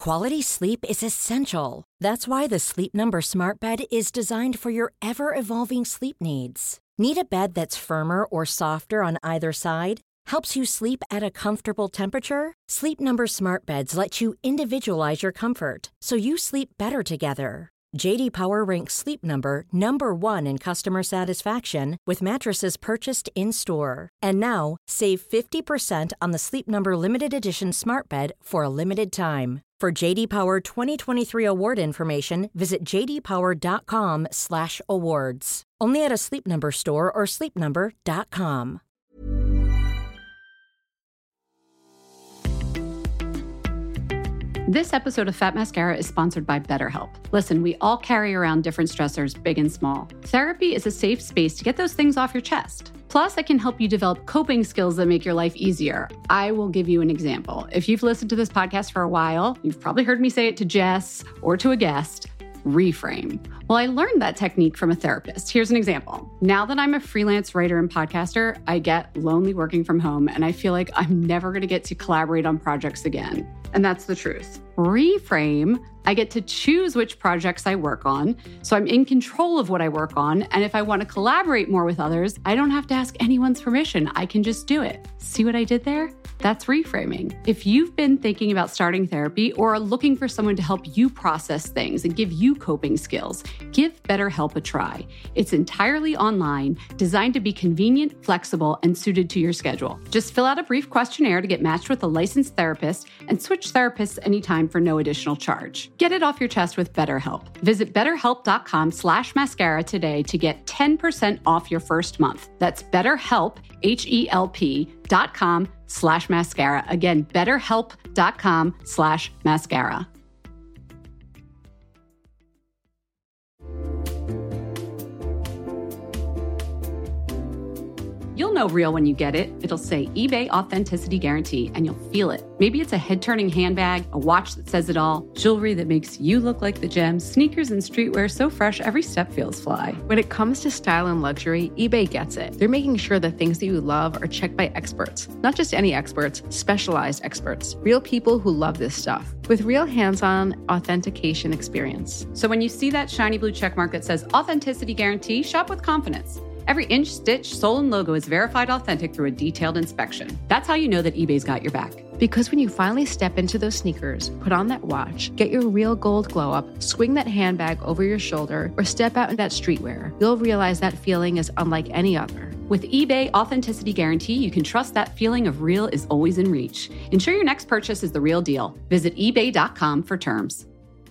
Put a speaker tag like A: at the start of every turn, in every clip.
A: Quality sleep is essential. That's why the Sleep Number Smart Bed is designed for your ever-evolving sleep needs. Need a bed that's firmer or softer on either side? Helps you sleep at a comfortable temperature? Sleep Number Smart Beds let you individualize your comfort, so you sleep better together. J.D. Power ranks Sleep Number number 1 in customer satisfaction with mattresses purchased in-store. And now, save 50% on the Sleep Number Limited Edition Smart Bed for a limited time. For J.D. Power 2023 award information, visit jdpower.com/awards. Only at a Sleep Number store or sleepnumber.com.
B: This episode of Fat Mascara is sponsored by BetterHelp. Listen, we all carry around different stressors, big and small. Therapy is a safe space to get those things off your chest. Plus, it can help you develop coping skills that make your life easier. I will give you an example. If you've listened to this podcast for a while, you've probably heard me say it to Jess or to a guest. Reframe. Well, I learned that technique from a therapist. Here's an example. Now that I'm a freelance writer and podcaster, I get lonely working from home, and I feel like I'm never going to get to collaborate on projects again. And that's the truth. Reframe, I get to choose which projects I work on, so I'm in control of what I work on, and if I want to collaborate more with others, I don't have to ask anyone's permission. I can just do it. See what I did there? That's reframing. If you've been thinking about starting therapy or are looking for someone to help you process things and give you coping skills, give BetterHelp a try. It's entirely online, designed to be convenient, flexible, and suited to your schedule. Just fill out a brief questionnaire to get matched with a licensed therapist and switch therapists anytime for no additional charge. Get it off your chest with BetterHelp. Visit betterhelp.com/mascara today to get 10% off your first month. That's BetterHelp, HELP.com/mascara. Again, betterhelp.com/mascara. You'll know real when you get it. It'll say eBay Authenticity Guarantee, and you'll feel it. Maybe it's a head-turning handbag, a watch that says it all, jewelry that makes you look like the gem, sneakers and streetwear so fresh every step feels fly.
C: When it comes to style and luxury, eBay gets it. They're making sure the things that you love are checked by experts. Not just any experts, specialized experts. Real people who love this stuff. With real hands-on authentication experience.
B: So when you see that shiny blue checkmark that says Authenticity Guarantee, shop with confidence. Every inch, stitch, sole, and logo is verified authentic through a detailed inspection. That's how you know that eBay's got your back.
C: Because when you finally step into those sneakers, put on that watch, get your real gold glow up, swing that handbag over your shoulder, or step out in that streetwear, you'll realize that feeling is unlike any other.
B: With eBay Authenticity Guarantee, you can trust that feeling of real is always in reach. Ensure your next purchase is the real deal. Visit ebay.com for terms.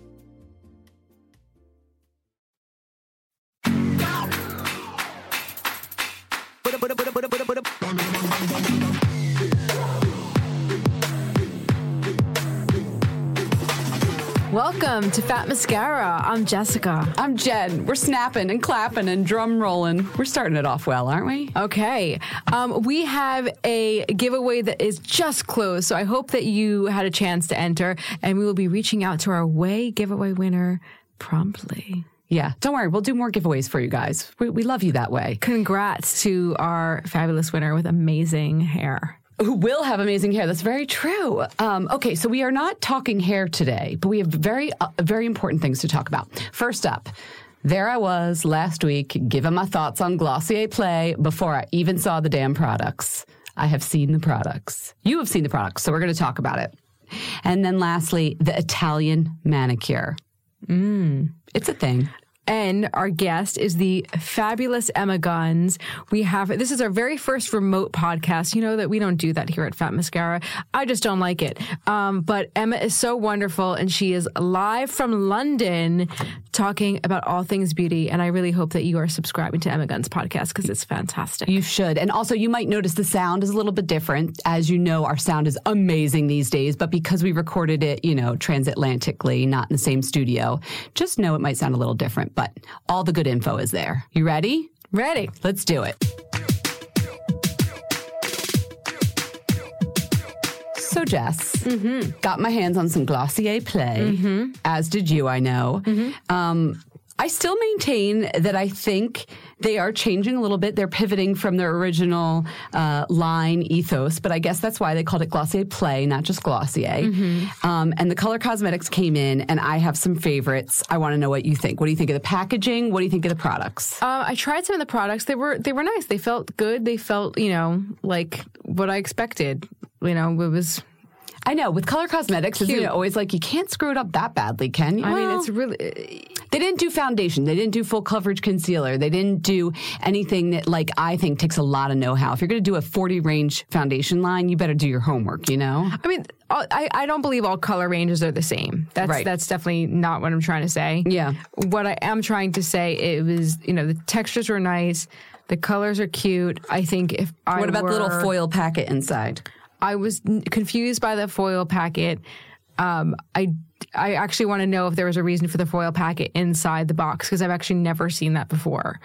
D: Welcome to Fat Mascara. I'm Jessica.
B: I'm Jen. We're snapping and clapping and drum rolling. We're starting it off well, aren't we?
D: Okay. We have a giveaway that is just closed, so I hope that you had a chance to enter, and we will be reaching out to our way giveaway winner promptly.
B: Yeah, don't worry. We'll do more giveaways for you guys. We love you that way.
D: Congrats to our fabulous winner with amazing hair.
B: Who will have amazing hair. That's very true. Okay, so we are not talking hair today, but we have very important things to talk about. First up, there I was last week giving my thoughts on Glossier Play before I even saw the damn products. I have seen the products. You have seen the products, so we're going to talk about it. And then lastly, the Italian manicure. It's a thing.
D: And our guest is the fabulous Emma Guns. This is our very first remote podcast. You know that we don't do that here at Fat Mascara. I just don't like it. But Emma is so wonderful, and she is live from London talking about all things beauty. And I really hope that you are subscribing to Emma Guns podcast because it's fantastic.
B: You should. And also you might notice the sound is a little bit different. As you know, our sound is amazing these days, but because we recorded it, transatlantically, not in the same studio, just know it might sound a little different. But all the good info is there. You ready?
D: Ready.
B: Let's do it. So, Jess, got my hands on some Glossier Play, as did you, I know.
E: I still maintain that I think they are changing a little bit. They're pivoting from their original line ethos, but I guess that's why they called it Glossier Play, not just Glossier. And the color cosmetics came in, and I have some favorites. I want to know what you think. What do you think of the packaging? What do you think of the products?
D: I tried some of the products. They were nice. They felt good. They felt, like what I expected. It was...
E: I know. With color cosmetics, isn't it always like you can't screw it up that badly, can you?
D: I mean, it's really...
E: They didn't do foundation. They didn't do full coverage concealer. They didn't do anything that, like, I think takes a lot of know-how. If you're going to do a 40 range foundation line, you better do your homework, I
D: mean, I don't believe all color ranges are the same. That's definitely not what I'm trying to say.
E: Yeah.
D: What I am trying to say, it was, the textures were nice. The colors are cute. I think if I
E: What about the little foil packet inside?
D: I was confused by the foil packet. I actually want to know if there was a reason for the foil packet inside the box, because I've actually never seen that before.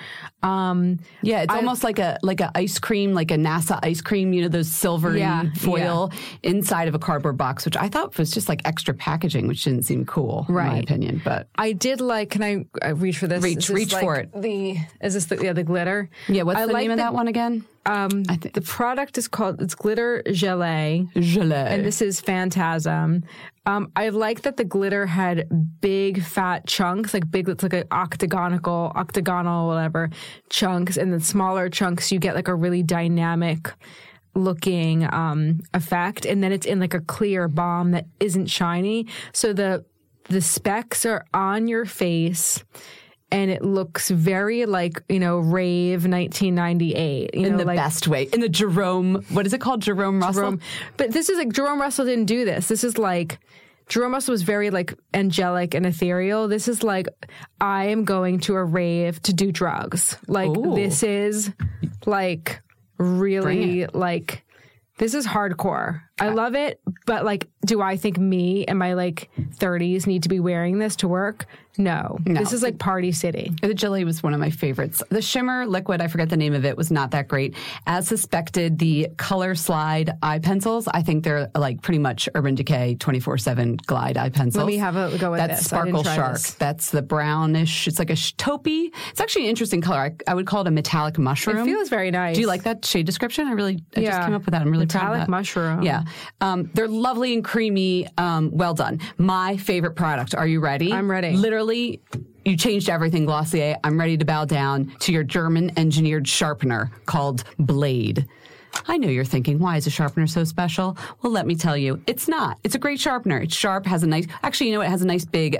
E: It's almost like a ice cream, like a NASA ice cream, those silvery foil inside of a cardboard box, which I thought was just like extra packaging, which didn't seem cool, in my opinion. But
D: I did like. Can I reach for this?
E: Reach for it.
D: Is this the glitter?
E: Yeah. What's the name of that one again?
D: I think the product is called, it's Glitter Gelée. And this is Phantasm. I like that the glitter had big fat chunks, like big, it's like an octagonal, whatever, chunks. And then smaller chunks, you get like a really dynamic looking effect. And then it's in like a clear balm that isn't shiny. So the specks are on your face. And it looks very like, rave 1998.
E: In the best way. In the Jerome, what is it called? Jerome Russell?
D: But this is like, Jerome Russell didn't do this. This is like, Jerome Russell was very like angelic and ethereal. This is like, I am going to a rave to do drugs. Like, This is like really like, this is hardcore. I love it, but like, do I think me in my like 30s need to be wearing this to work? No. This is like Party City.
E: The Gelée was one of my favorites. The shimmer liquid, I forget the name of it, was not that great. As suspected, the Color Slide eye pencils, I think they're like pretty much Urban Decay 24/7 Glide eye pencils.
D: Let me have a go with
E: That's
D: this.
E: Sparkle Shark. That's the brownish. It's like a taupey. It's actually an interesting color. I would call it a metallic mushroom.
D: It feels very nice.
E: Do you like that shade description? I just came up with that. I'm really proud of that.
D: Metallic mushroom.
E: Yeah. They're lovely and creamy. Well done. My favorite product. Are you ready?
D: I'm ready.
E: Literally, you changed everything, Glossier. I'm ready to bow down to your German-engineered sharpener called Blade. I know you're thinking, why is a sharpener so special? Well, let me tell you, it's not. It's a great sharpener. It's sharp, has a nice, actually, it has a nice big,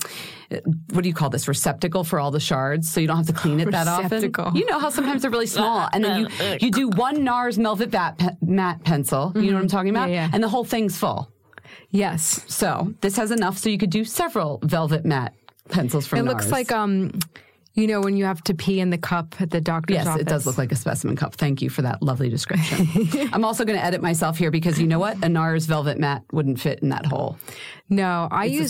E: what do you call this, receptacle for all the shards, so you don't have to clean it that often. You know how sometimes they're really small, and then you do one NARS Velvet Matte pencil, you know what I'm talking about?
D: Yeah.
E: And the whole thing's full.
D: Yes.
E: So this has enough so you could do several Velvet Matte pencils from NARS.
D: It looks like, when you have to pee in the cup at the doctor's office.
E: Yes, it does look like a specimen cup. Thank you for that lovely description. I'm also going to edit myself here because you know what? A NARS Velvet Matte wouldn't fit in that hole.
D: No, I use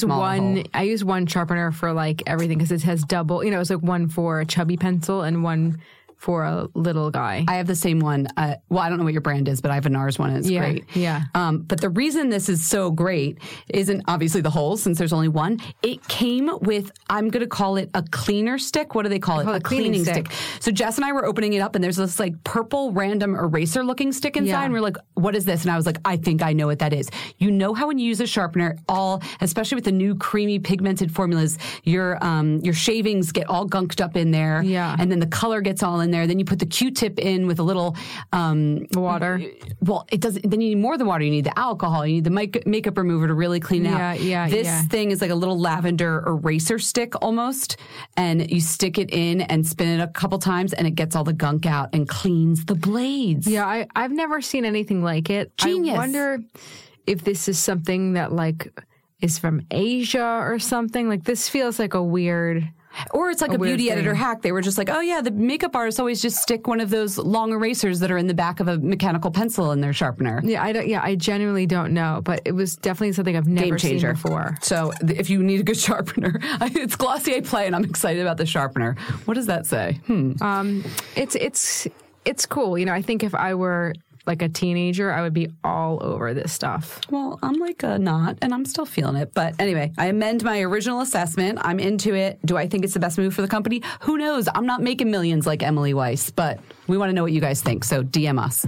D: one sharpener for like everything because it has double, it's like one for a chubby pencil and one for a little guy.
E: I have the same one. I don't know what your brand is, but I have a NARS one and it's great.
D: Yeah.
E: But the reason this is so great isn't obviously the holes, since there's only one. It came with, I'm going to call it a cleaner stick. What do they call it?
D: A cleaning stick.
E: So Jess and I were opening it up and there's this like purple random eraser looking stick inside. And we're like, what is this? And I was like, I think I know what that is. You know how when you use a sharpener, especially with the new creamy pigmented formulas, your shavings get all gunked up in there.
D: Yeah.
E: And then the color gets all in there. Then you put the Q-tip in with a little
D: water.
E: Well, it doesn't. Then you need more than water. You need the alcohol. You need the makeup remover to really clean it out. This thing is like a little lavender eraser stick almost, and you stick it in and spin it a couple times, and it gets all the gunk out and cleans the blades.
D: Yeah, I've never seen anything like it.
E: Genius.
D: I wonder if this is something that like is from Asia or something. Like this feels like a weird.
E: Or it's like a beauty editor hack. They were just like, oh yeah, the makeup artists always just stick one of those long erasers that are in the back of a mechanical pencil in their sharpener.
D: I genuinely don't know, but it was definitely something I've never seen before.
E: So if you need a good sharpener, it's Glossier Play, and I'm excited about the sharpener. What does that say?
D: It's cool. I think if I were like a teenager, I would be all over this stuff.
E: Well, I'm like a not, and I'm still feeling it. But anyway, I amend my original assessment. I'm into it. Do I think it's the best move for the company? Who knows? I'm not making millions like Emily Weiss, but we want to know what you guys think. So DM us.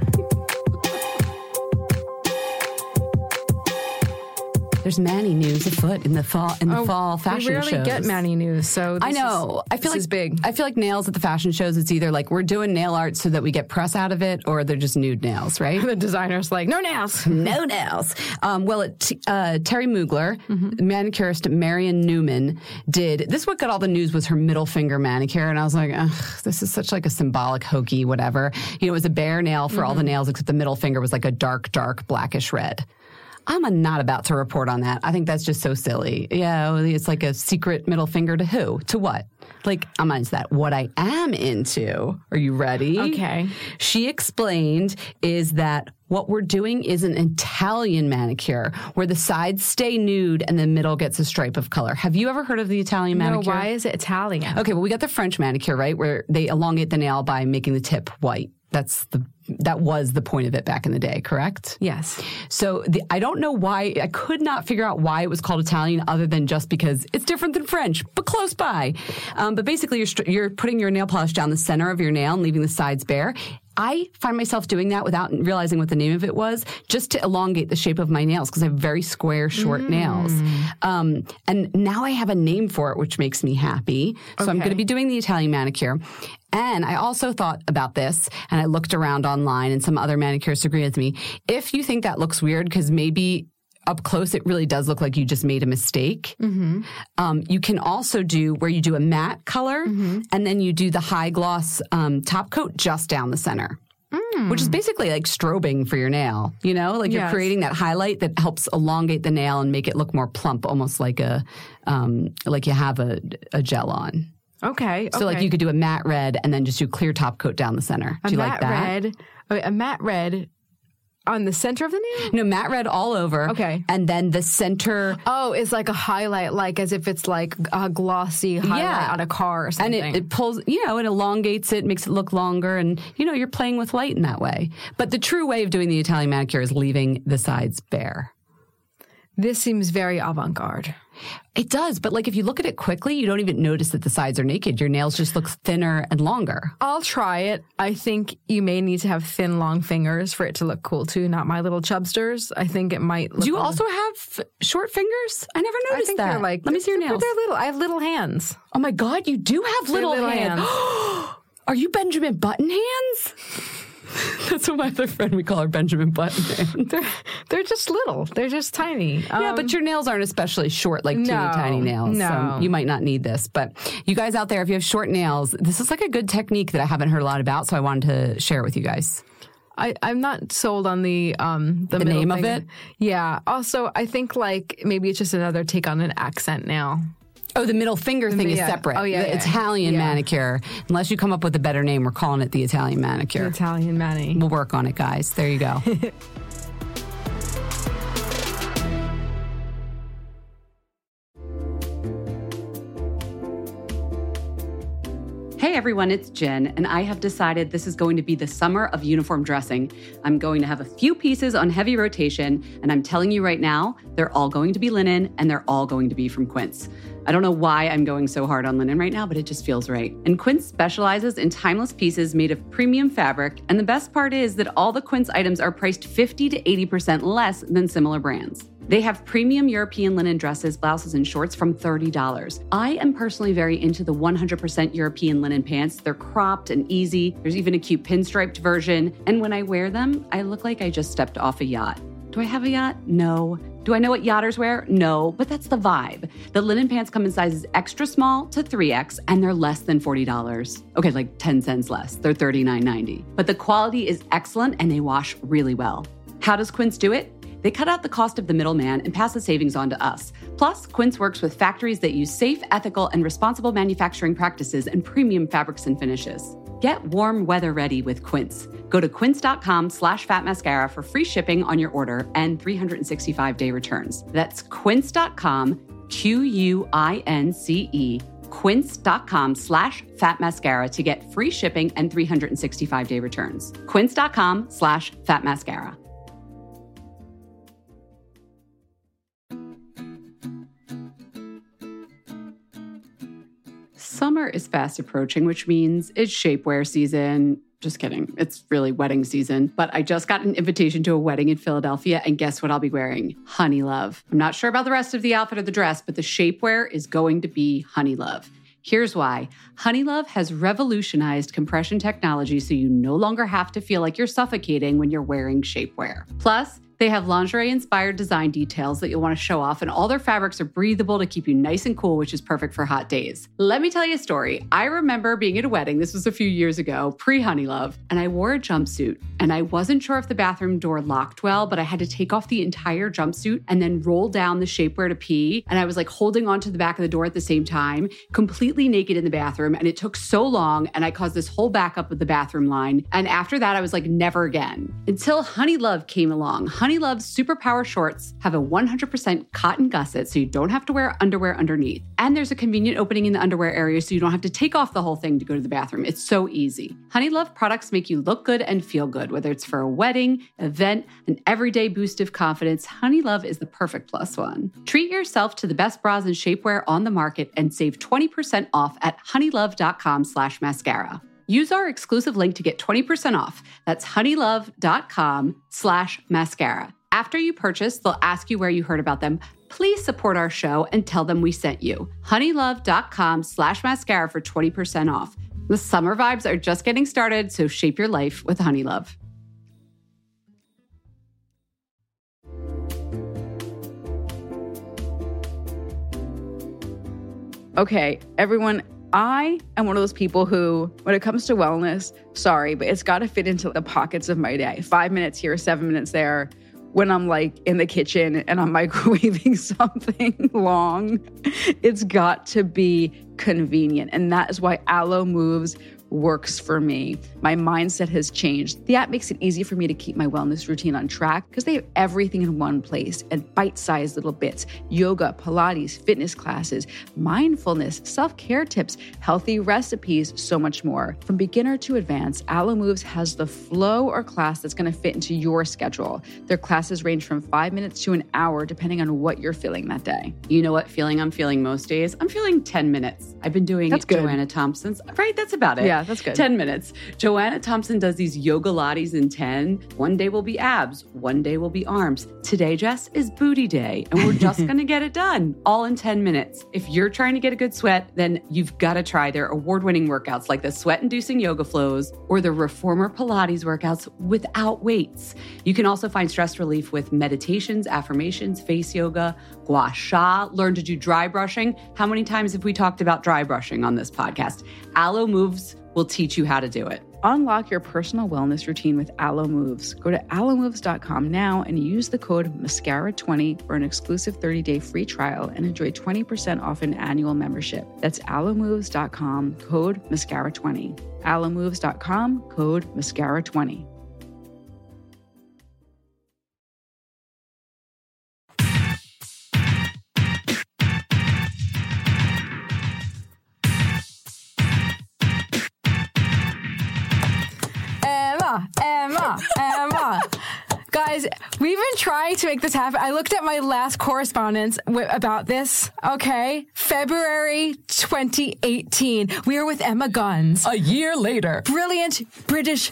E: There's Manny news afoot in the fall fashion shows.
D: We rarely get Manny news, so
E: I know. I feel like
D: is big.
E: I feel like nails at the fashion shows. It's either like we're doing nail art so that we get press out of it, or they're just nude nails, right?
D: The designer's like, no nails,
E: no nails. Terry Mugler, manicurist Marion Newman did this. What got all the news was her middle finger manicure, and I was like, this is such like a symbolic hokey whatever. You know, it was a bare nail for all the nails except the middle finger was like a dark blackish red. I'm not about to report on that. I think that's just so silly. Yeah, it's like a secret middle finger to who? To what? Like, I'm not into that. What I am into, are you ready?
D: Okay.
E: She explained is that what we're doing is an Italian manicure where the sides stay nude and the middle gets a stripe of color. Have you ever heard of the Italian manicure?
D: No, why is it Italian?
E: Okay, well, we got the French manicure, right, where they elongate the nail by making the tip white. That was the point of it back in the day, correct?
D: Yes.
E: So I don't know why, I could not figure out why it was called Italian other than just because it's different than French, but close by. But basically you're putting your nail polish down the center of your nail and leaving the sides bare. I find myself doing that without realizing what the name of it was, just to elongate the shape of my nails because I have very square, short nails. And now I have a name for it, which makes me happy. So I'm going to be doing the Italian manicure. And I also thought about this, and I looked around online, and some other manicurists agree with me. If you think that looks weird, because maybe up close, it really does look like you just made a mistake. You can also do where you do a matte color and then you do the high gloss top coat just down the center, which is basically like strobing for your nail. You know, like you're creating that highlight that helps elongate the nail and make it look more plump, almost like like you have a gel on.
D: Okay.
E: So like you could do a matte red and then just do clear top coat down the center. Do you like that?
D: A matte red. On the center of the nail?
E: No, matte red all over.
D: Okay.
E: And then the center...
D: Oh, it's like a highlight, like as if it's like a glossy highlight on a car or something.
E: And it pulls, it elongates it, makes it look longer, and, you're playing with light in that way. But the true way of doing the Italian manicure is leaving the sides bare.
D: This seems very avant-garde.
E: It does, but like if you look at it quickly, you don't even notice that the sides are naked. Your nails just look thinner and longer.
D: I'll try it. I think you may need to have thin, long fingers for it to look cool too, not my little chubsters. I think it might look...
E: Do you also have short fingers? I never noticed
D: I think
E: that.
D: They're like...
E: Let me see your nails.
D: They're little. I have little hands.
E: Oh my God, you do have little hands. Are you Benjamin Button hands? That's what my other friend, we call her Benjamin Button hands.
D: They're just little. They're just tiny.
E: Yeah, but your nails aren't especially short, like teeny tiny nails.
D: No.
E: So you might not need this. But you guys out there, if you have short nails, this is like a good technique that I haven't heard a lot about, so I wanted to share it with you guys.
D: I'm not sold on the
E: name of it.
D: Yeah. Also, I think like maybe it's just another take on an accent nail.
E: Oh, the middle finger thing is separate.
D: Oh, yeah.
E: The Italian manicure. Unless you come up with a better name, we're calling it the Italian manicure.
D: The Italian mani.
E: We'll work on it, guys. There you go. Hey everyone, it's Jen, and I have decided this is going to be the summer of uniform dressing. I'm going to have a few pieces on heavy rotation, and I'm telling you right now, they're all going to be linen, and they're all going to be from Quince. I don't know why I'm going so hard on linen right now, but it just feels right. And Quince specializes in timeless pieces made of premium fabric, and the best part is that all the Quince items are priced 50 to 80% less than similar brands. They have premium European linen dresses, blouses, and shorts from $30. I am personally very into the 100% European linen pants. They're cropped and easy. There's even a cute pinstriped version. And when I wear them, I look like I just stepped off a yacht. Do I have a yacht? No. Do I know what yachters wear? No, but that's the vibe. The linen pants come in sizes extra small to 3X, and they're less than $40. Okay, like 10 cents less. They're $39.90. But the quality is excellent, and they wash really well. How does Quince do it? They cut out the cost of the middleman and pass the savings on to us. Plus, Quince works with factories that use safe, ethical, and responsible manufacturing practices and premium fabrics and finishes. Get warm weather ready with Quince. Go to quince.com/fatmascara for free shipping on your order and 365-day returns. That's quince.com, QUINCE,
B: quince.com/fatmascara to get free shipping and 365-day returns. Quince.com/fatmascara. Summer is fast approaching, which means it's shapewear season. Just kidding. It's really wedding season. But I just got an invitation to a wedding in Philadelphia, and guess what I'll be wearing? Honey Love. I'm not sure about the rest of the outfit or the dress, but the shapewear is going to be Honey Love. Here's why. Honey Love has revolutionized compression technology so you no longer have to feel like you're suffocating when you're wearing shapewear. Plus, they have lingerie-inspired design details that you'll want to show off, and all their fabrics are breathable to keep you nice and cool, which is perfect for hot days. Let me tell you a story. I remember being at a wedding, this was a few years ago, pre-Honey Love, and I wore a jumpsuit, and I wasn't sure if the bathroom door locked well, but I had to take off the entire jumpsuit and then roll down the shapewear to pee, and I was like holding onto the back of the door at the same time, completely naked in the bathroom, and it took so long, and I caused this whole backup with the bathroom line, and after that, I was like, never again. Until Honey Love came along. Honey Love's Superpower shorts have a 100% cotton gusset, so you don't have to wear underwear underneath. And there's a convenient opening in the underwear area, so you don't have to take off the whole thing to go to the bathroom. It's so easy. Honey Love products make you look good and feel good, whether it's for a wedding, event, an everyday boost of confidence. Honey Love is the perfect plus one. Treat yourself to the best bras and shapewear on the market and save 20% off at honeylove.com/mascara. Use our exclusive link to get 20% off. That's honeylove.com/mascara. After you purchase, they'll ask you where you heard about them. Please support our show and tell them we sent you. honeylove.com/mascara for 20% off. The summer vibes are just getting started, so shape your life with Honey Love.
F: Okay, everyone, I am one of those people who, when it comes to wellness, sorry, but it's got to fit into the pockets of my day. 5 minutes here, 7 minutes there. When I'm like in the kitchen and I'm microwaving something long, it's got to be convenient. And that is why Alo Moves works for me. My mindset has changed. The app makes it easy for me to keep my wellness routine on track because they have everything in one place and bite-sized little bits: yoga, Pilates, fitness classes, mindfulness, self-care tips, healthy recipes, so much more. From beginner to advanced, Alo Moves has the flow or class that's going to fit into your schedule. Their classes range from 5 minutes to an hour, depending on what you're feeling that day.
B: You know what feeling I'm feeling most days? I'm feeling 10 minutes. I've been doing Joanna Thompson's. Right, that's about it.
F: Yeah, that's good.
B: 10 minutes. Joanna Thompson does these yoga lattes in 10. One day will be abs. One day will be arms. Today, Jess, is booty day. And we're just going to get it done all in 10 minutes. If you're trying to get a good sweat, then you've got to try their award-winning workouts like the sweat-inducing yoga flows or the reformer Pilates workouts without weights. You can also find stress relief with meditations, affirmations, face yoga, gua sha, learn to do dry brushing. How many times have we talked about dry brushing on this podcast? Alo Moves will teach you how to do it.
F: Unlock your personal wellness routine with Alo Moves. Go to alomoves.com now and use the code MASCARA20 for an exclusive 30-day free trial and enjoy 20% off an annual membership. That's alomoves.com, code MASCARA20. alomoves.com, code MASCARA20.
D: Emma. Guys, we've been trying to make this happen. I looked at my last correspondence about this, okay? February 2018. We are with Emma Guns.
E: A year later.
D: Brilliant British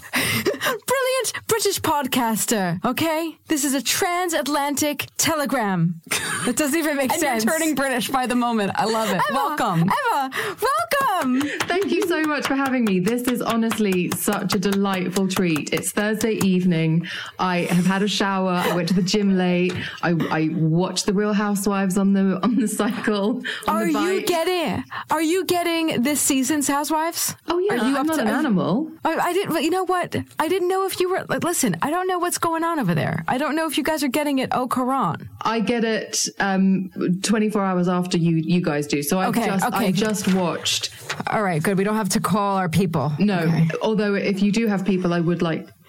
D: podcaster, okay? This is a transatlantic telegram. It doesn't even make sense.
E: And you're turning British by the moment. I love it. Welcome.
D: Emma, welcome.
G: Thank you so much for having me. This is honestly such a delightful treat. It's Thursday evening. I have had a shower. I went to the gym late. I watched the Real Housewives on the cycle.
D: Are you getting this season's Housewives?
G: Oh yeah, I'm not an animal.
D: I didn't. You know what? I didn't know if you were. Listen, I don't know what's going on over there. I don't know if you guys are getting it au courant.
G: I get it 24 hours after you guys do. So I just watched.
D: All right, good. We don't have to call our people.
G: No, although if you do have people, I would like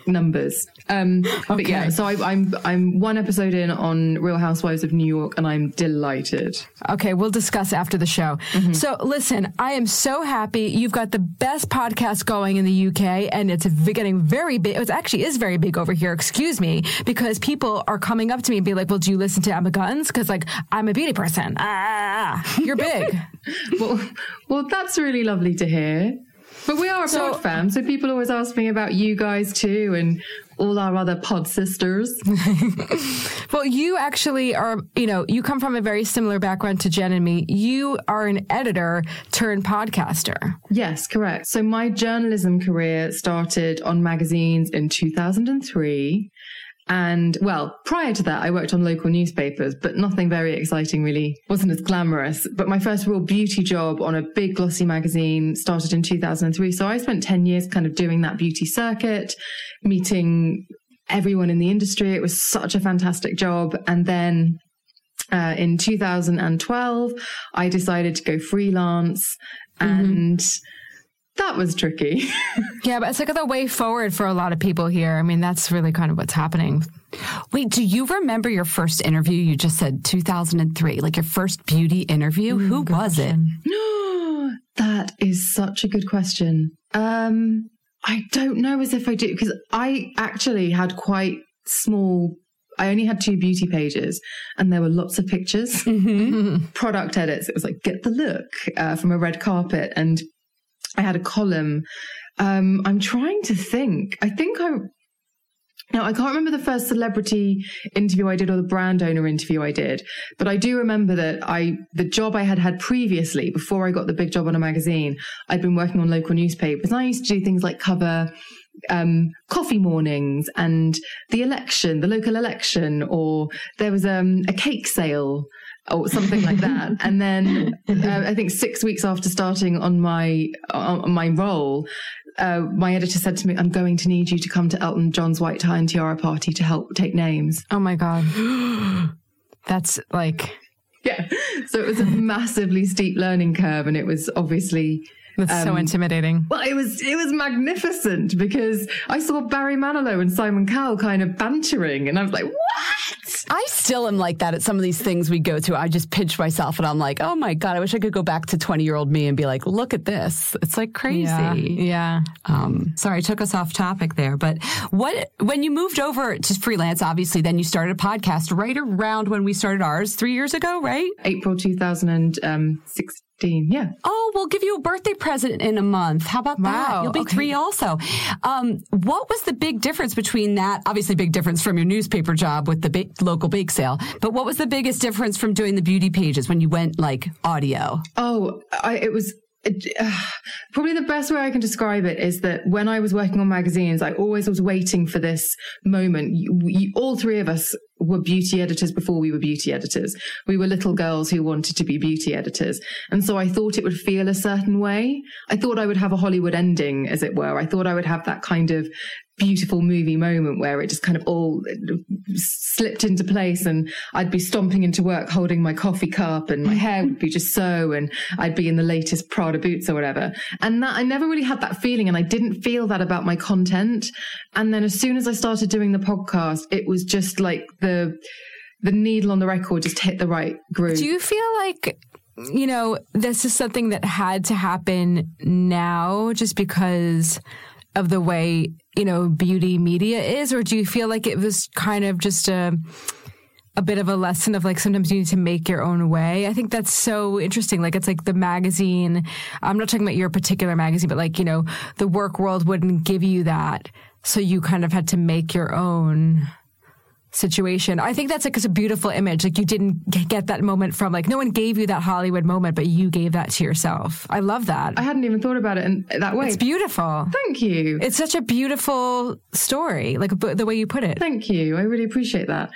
G: numbers. But yeah, so I'm one episode in on Real Housewives of New York, and I'm delighted.
D: Okay, we'll discuss after the show. So listen, I am so happy. You've got the best podcast going in the UK, and it's getting very big. It actually is very big over here, excuse me, because people are coming up to me and be like, well, do you listen to Emma Guns? Because like, I'm a beauty person. You're big.
G: well, that's really lovely to hear. But we are a pod fam, so people always ask me about you guys too, and all our other pod sisters.
D: Well, you actually are, you come from a very similar background to Jen and me. You are an editor turned podcaster.
G: Yes, correct. So my journalism career started on magazines in 2003. And well, prior to that, I worked on local newspapers, but nothing very exciting really. Wasn't as glamorous. But my first real beauty job on a big glossy magazine started in 2003. So I spent 10 years kind of doing that beauty circuit, meeting everyone in the industry. It was such a fantastic job. And then in 2012, I decided to go freelance, and that was tricky.
D: Yeah, but it's like the way forward for a lot of people here. I mean, that's really kind of what's happening.
E: Wait, do you remember your first interview? You just said 2003, like your first beauty interview. Who was it?
G: That is such a good question. I don't know as if I do, because I actually had quite small, I only had 2 beauty pages, and there were lots of pictures, product edits. It was like, get the look from a red carpet. And I had a column. I'm trying to think. I can't remember the first celebrity interview I did or the brand owner interview I did, but I do remember that the job I had previously, before I got the big job on a magazine, I'd been working on local newspapers. And I used to do things like cover coffee mornings and the local election, or there was a cake sale or something like that. And then I think 6 weeks after starting on my role, my editor said to me, I'm going to need you to come to Elton John's white tie and tiara party to help take names.
D: Oh my God. That's like...
G: Yeah. So it was a massively steep learning curve, and it was obviously...
D: That's so intimidating.
G: Well, it was magnificent, because I saw Barry Manilow and Simon Cowell kind of bantering, and I was like, what?
E: I still am like that at some of these things we go to. I just pinch myself and I'm like, oh my God, I wish I could go back to 20-year-old me and be like, look at this. It's like crazy.
D: Yeah.
E: Sorry, I took us off topic there. But when you moved over to freelance, obviously, then you started a podcast right around when we started ours 3 years ago, right?
G: April 2016. Yeah.
E: Oh, we'll give you a birthday present in a month. How about that? You'll be 3 also. What was the big difference between that? Obviously, big difference from your newspaper job with the local bake sale. But what was the biggest difference from doing the beauty pages when you went like audio?
G: Oh, it was... probably the best way I can describe it is that when I was working on magazines, I always was waiting for this moment. All 3 of us were beauty editors before we were beauty editors. We were little girls who wanted to be beauty editors. And so I thought it would feel a certain way. I thought I would have a Hollywood ending, as it were. I thought I would have that kind of beautiful movie moment where it just kind of all slipped into place, and I'd be stomping into work holding my coffee cup, and my hair would be just so, and I'd be in the latest Prada boots or whatever. And that, I never really had that feeling, and I didn't feel that about my content. And then as soon as I started doing the podcast, it was just like the needle on the record just hit the right groove.
D: Do you feel like, this is something that had to happen now just because of the way, beauty media is? Or do you feel like it was kind of just a bit of a lesson of like, sometimes you need to make your own way? I think that's so interesting. Like, it's like the magazine, I'm not talking about your particular magazine, but like, the work world wouldn't give you that. So you kind of had to make your own situation. I think that's like a beautiful image. Like, you didn't get that moment from, like, no one gave you that Hollywood moment, but you gave that to yourself. I love that.
G: I hadn't even thought about it in that way.
D: It's beautiful.
G: Thank you.
D: It's such a beautiful story, like the way you put it.
G: Thank you. I really appreciate that.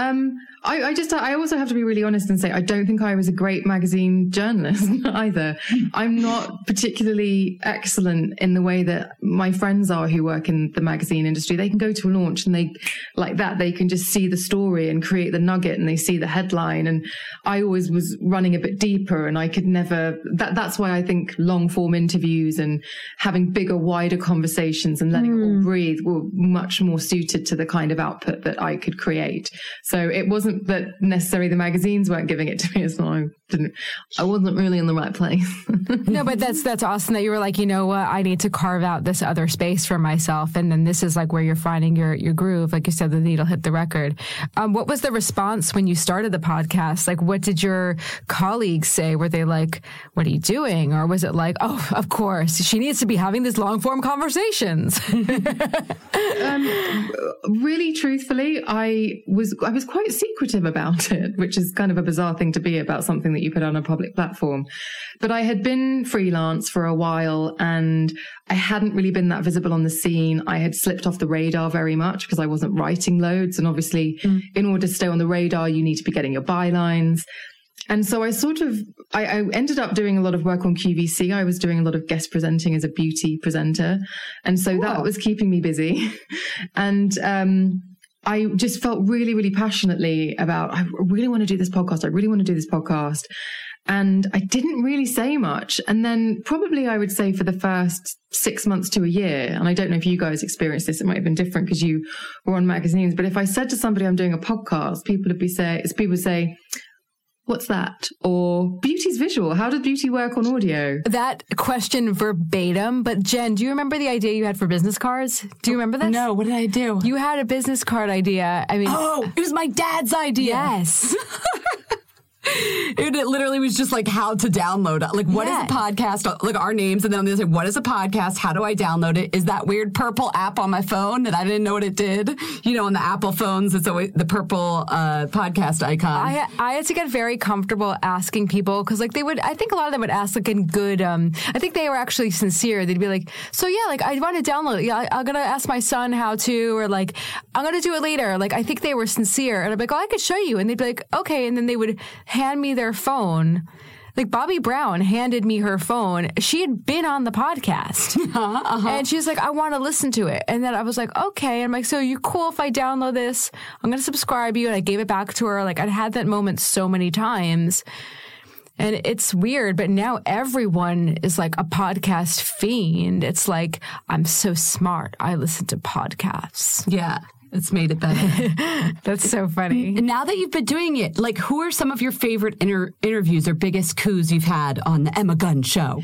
G: I also have to be really honest and say, I don't think I was a great magazine journalist either. I'm not particularly excellent in the way that my friends are who work in the magazine industry. They can go to a launch and they can just see the story and create the nugget and they see the headline. And I always was running a bit deeper, and I could never, that's why I think long form interviews and having bigger, wider conversations and letting it all breathe were much more suited to the kind of output that I could create. So it wasn't that necessarily the magazines weren't giving it to me, as long I wasn't really in the right place.
D: No, but that's awesome that you were like, you know what, I need to carve out this other space for myself. And then this is like where you're finding your groove. Like you said, the needle hit the record. What was the response when you started the podcast? Like, what did your colleagues say? Were they like, what are you doing? Or was it like, oh, of course, she needs to be having these long form conversations?
G: Really, truthfully, I was quite secretive about it, which is kind of a bizarre thing to be about something that you put on a public platform. But I had been freelance for a while and I hadn't really been that visible on the scene. I had slipped off the radar very much because I wasn't writing loads. And obviously, in order to stay on the radar, you need to be getting your bylines. And so I ended up doing a lot of work on QVC. I was doing a lot of guest presenting as a beauty presenter. And so that was keeping me busy. And I just felt really, really passionately about, I really want to do this podcast. And I didn't really say much. And then probably I would say for the first 6 months to a year, and I don't know if you guys experienced this, it might have been different because you were on magazines, but if I said to somebody I'm doing a podcast, people would say, what's that? Or beauty's visual. How does beauty work on audio?
D: That question verbatim. But Jen, do you remember the idea you had for business cards? Do you remember this?
E: No, what did I do?
D: You had a business card idea. I mean,
E: it was my dad's idea.
D: Yes.
E: It literally was just like how to download it. Like, what is a podcast? Like our names. And then on the other side, what is a podcast? How do I download it? Is that weird purple app on my phone that I didn't know what it did? You know, on the Apple phones, it's always the purple podcast icon.
D: I had to get very comfortable asking people because like I think a lot of them would ask like in good, I think they were actually sincere. They'd be like, so yeah, like I want to download it. Yeah, I'm going to ask my son how to, or like, I'm going to do it later. Like, I think they were sincere. And I'm like, oh, I could show you. And they'd be like, okay. And then they would hand me their phone. Like Bobby Brown handed me her phone. She had been on the podcast. And she was like, I want to listen to it. And then I was like, okay. And I'm like, so you cool if I download this? I'm going to subscribe you. And I gave it back to her. Like I'd had that moment so many times. And it's weird, but now everyone is like a podcast fiend. It's like, I'm so smart. I listen to podcasts.
E: Yeah. It's made it better.
D: That's so funny.
E: And now that you've been doing it, like, who are some of your favorite interviews or biggest coups you've had on the Emma Gunn show?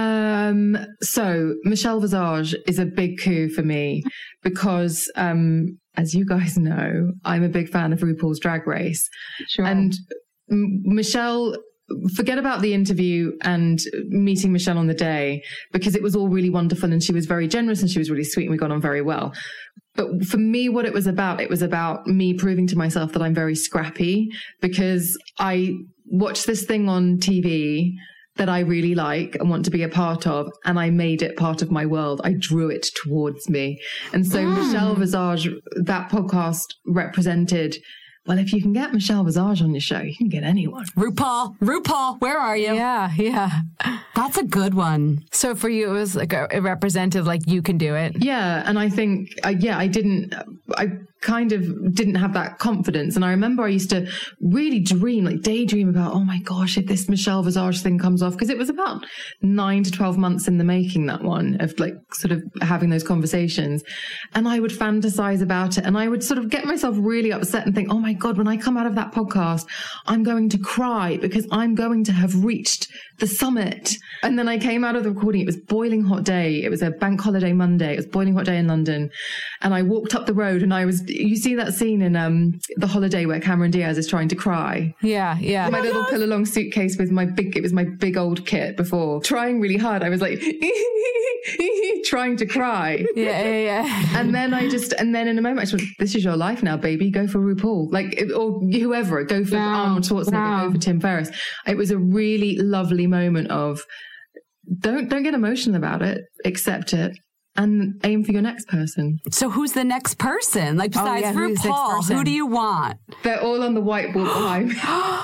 G: So Michelle Visage is a big coup for me because, as you guys know, I'm a big fan of RuPaul's Drag Race. Sure. And Michelle, forget about the interview and meeting Michelle on the day, because it was all really wonderful and she was very generous and she was really sweet and we got on very well. But for me, what it was about me proving to myself that I'm very scrappy, because I watched this thing on TV that I really like and want to be a part of, and I made it part of my world. I drew it towards me. And so Michelle Visage, that podcast represented, well, if you can get Michelle Visage on your show, you can get anyone.
E: RuPaul, where are you?
D: Yeah.
E: That's a good one.
D: So for you, it was like it represented like you can do it.
G: Yeah. And I think, I kind of didn't have that confidence. And I remember I used to really daydream about, oh my gosh, if this Michelle Visage thing comes off, because it was about 9 to 12 months in the making, that one, of like sort of having those conversations. And I would fantasize about it. And I would sort of get myself really upset and think, oh my God, when I come out of that podcast, I'm going to cry because I'm going to have reached the summit. And then I came out of the recording. It was boiling hot day. It was a bank holiday Monday. It was boiling hot day in London. And I walked up the road and you see that scene in The Holiday where Cameron Diaz is trying to cry?
D: Yeah.
G: My little pull-along suitcase with my big old kit before. Trying really hard. I was like, trying to cry.
D: Yeah.
G: And then in a moment I just went, this is your life now, baby. Go for RuPaul. Or whoever. Go for Arnold Schwarzenegger. Go for Tim Ferriss. It was a really lovely moment of, don't get emotional about it. Accept it. And aim for your next person.
E: So who's the next person? Like besides RuPaul, who do you want?
G: They're all on the whiteboard behind me.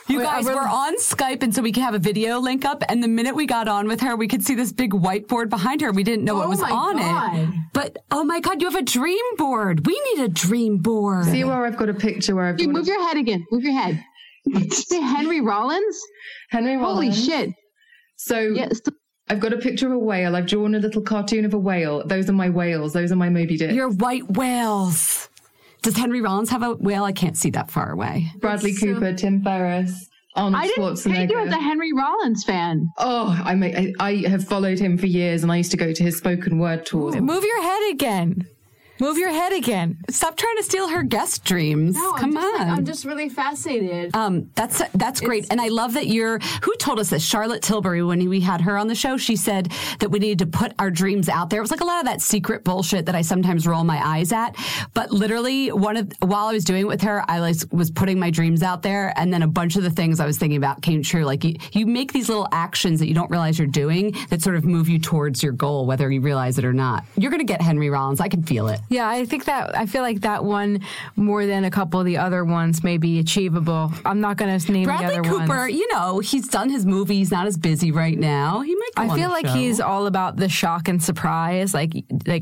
E: You guys were on Skype, and so we could have a video link up. And the minute we got on with her, we could see this big whiteboard behind her. We didn't know what was on it. But, oh my God, you have a dream board. We need a dream board.
G: See where I've got a picture where I've got...
H: Move your head again. Move your head. Say Henry Rollins?
G: Henry Rollins.
H: Holy shit.
G: So... Yes. I've got a picture of a whale. I've drawn a little cartoon of a whale. Those are my whales. Those are my Moby Dick.
E: Your white whales. Does Henry Rollins have a whale? I can't see that far away.
G: Bradley Cooper, Tim Ferriss, Arnold Schwarzenegger.
H: I didn't think you as a Henry Rollins fan.
G: Oh, I have followed him for years, and I used to go to his spoken word tours.
D: Move your head again. Move your head again.
E: Stop trying to steal her guest dreams.
H: No,
E: Come on.
H: I'm just really fascinated.
E: That's great. And I love that who told us this? Charlotte Tilbury, when we had her on the show, she said that we needed to put our dreams out there. It was like a lot of that secret bullshit that I sometimes roll my eyes at. But literally while I was doing it with her, I was putting my dreams out there. And then a bunch of the things I was thinking about came true. Like you make these little actions that you don't realize you're doing that sort of move you towards your goal, whether you realize it or not. You're going to get Henry Rollins. I can feel it.
D: Yeah, I feel like that one more than a couple of the other ones may be achievable. I'm not going to name
E: Bradley
D: the other
E: Cooper,
D: ones.
E: he's done his movie. He's not as busy right now. He might go
D: I feel like
E: show.
D: He's all about the shock and surprise. Like,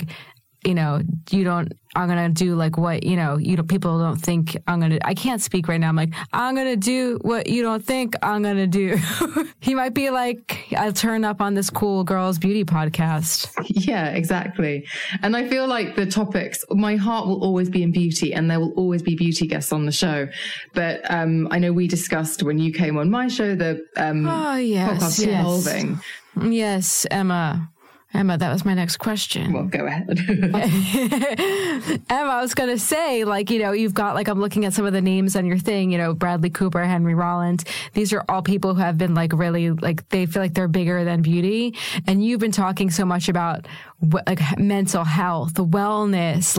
D: I'm going to do like what, people don't think I can't speak right now. I'm like, I'm going to do what you don't think I'm going to do. He might be like, I'll turn up on this cool girls beauty podcast.
G: Yeah, exactly. And I feel like the topics, my heart will always be in beauty, and there will always be beauty guests on the show. But I know we discussed when you came on my show, the podcast evolving.
D: Yes, Emma, that was my next question.
G: Well, go ahead.
D: Emma, I was going to say, you've got, I'm looking at some of the names on your thing, Bradley Cooper, Henry Rollins. These are all people who have been, really, they feel like they're bigger than beauty. And you've been talking so much about, mental health, wellness,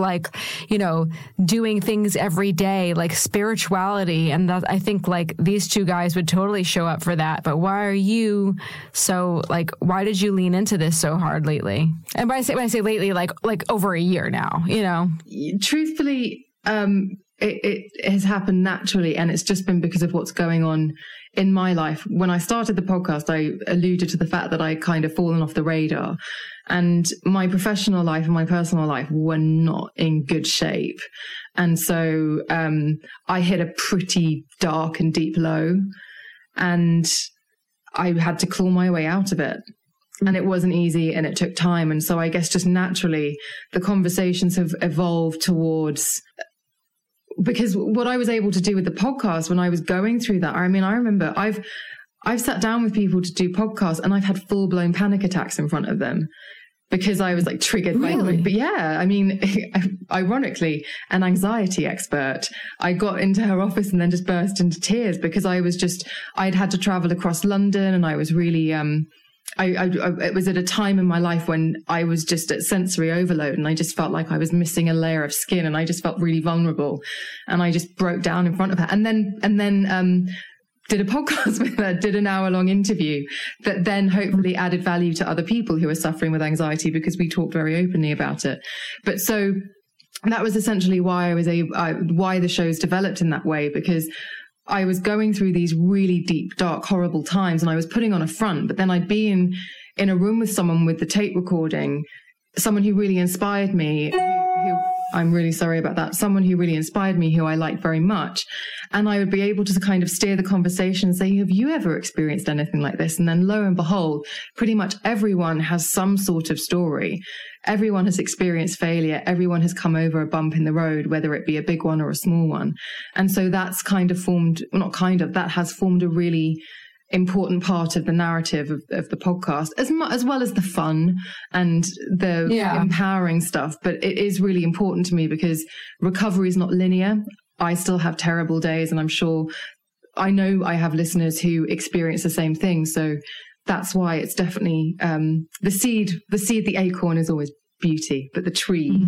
D: doing things every day, spirituality. And that, I think, these two guys would totally show up for that. But why are you so, why did you lean into this so hard lately? And when I say lately, over a year now,
G: Truthfully, it has happened naturally, and it's just been because of what's going on in my life. When I started the podcast, I alluded to the fact that I kind of fallen off the radar, and my professional life and my personal life were not in good shape. And so I hit a pretty dark and deep low, and I had to claw my way out of it. And it wasn't easy, and it took time. And so I guess just naturally the conversations have evolved towards, because what I was able to do with the podcast when I was going through that, I remember I've sat down with people to do podcasts, and I've had full blown panic attacks in front of them because I was triggered by, but yeah, ironically, an anxiety expert, I got into her office and then just burst into tears because I'd had to travel across London, and I was really, it was at a time in my life when I was just at sensory overload, and I just felt like I was missing a layer of skin, and I just felt really vulnerable, and I just broke down in front of her, and then did a podcast with her, did an hour-long interview that then hopefully added value to other people who are suffering with anxiety, because we talked very openly about it. But so that was essentially why why the show's developed in that way, because I was going through these really deep, dark, horrible times, and I was putting on a front, but then I'd be in a room with someone with the tape recording, someone who really inspired me, who I'm really sorry about that, someone who really inspired me, who I liked very much. And I would be able to kind of steer the conversation and say, have you ever experienced anything like this? And then lo and behold, pretty much everyone has some sort of story. Everyone has experienced failure. Everyone has come over a bump in the road, whether it be a big one or a small one. And so that's that has formed a really important part of the narrative of the podcast, as well as the fun and the empowering stuff. But it is really important to me because recovery is not linear. I still have terrible days, and I know I have listeners who experience the same thing. So that's why it's definitely the seed, the acorn is always beauty, but the tree